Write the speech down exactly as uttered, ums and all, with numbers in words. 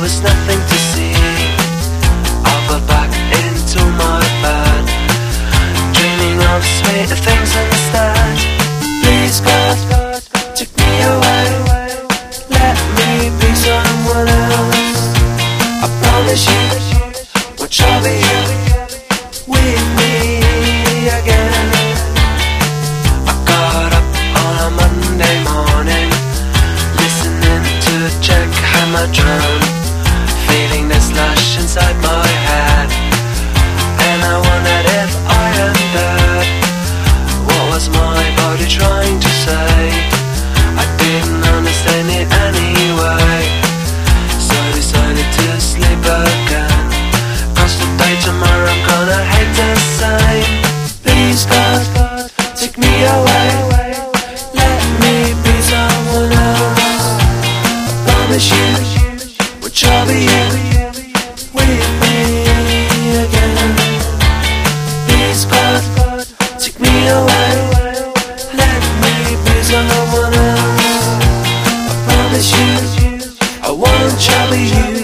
was nothing to see. I fell back into my bed, dreaming of sweeter things instead. Please God, take me away, let me be someone else. I promise you, we'll trouble you with me again. I got up on a Monday morning, listening to Jack Hammer drum, feeling this lush inside my head, and I wondered if I understood what was my body trying to say. I didn't understand it anyway, so I decided to sleep again. Cause today, tomorrow I'm gonna hate the same. Please God, take me away, let me be someone else. I promise you, we'll trouble you with me again. Please God, take me away, let me be someone else. I promise you, I won't trouble you.